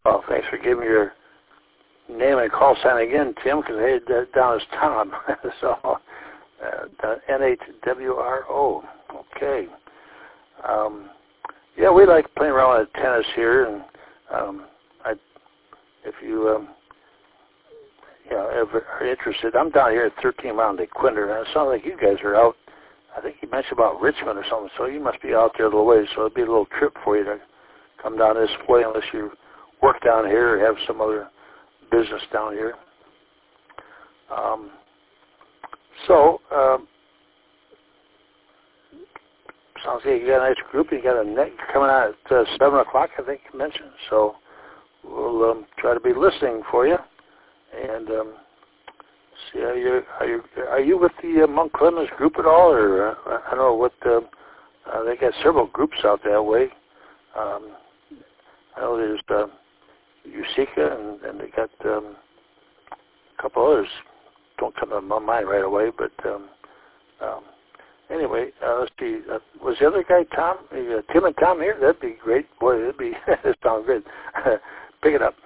Well, thanks for giving your name and call sign again, Tim, because I had that down as Tom. So, N-H-W-R-O. Okay. Yeah, we like playing around with tennis here, and if you ever are interested, I'm down here at 13 Mile de Quinder, and it sounds like you guys are out. I think you mentioned about Richmond or something, so you must be out there a little ways. So it'd be a little trip for you to come down this way, unless you work down here or have some other business down here. Sounds like you got a nice group. You got a net coming out at 7 o'clock, I think you mentioned. So we'll try to be listening for you. And see, are you with the Mount Clemens group at all? Or I don't know what, they got several groups out that way. I know there's Usika, and they got a couple others. Don't come to my mind right away, but anyway, let's see. Was the other guy Tom? Tim and Tom here? That'd be great. Boy, that'd sound good. Pick it up.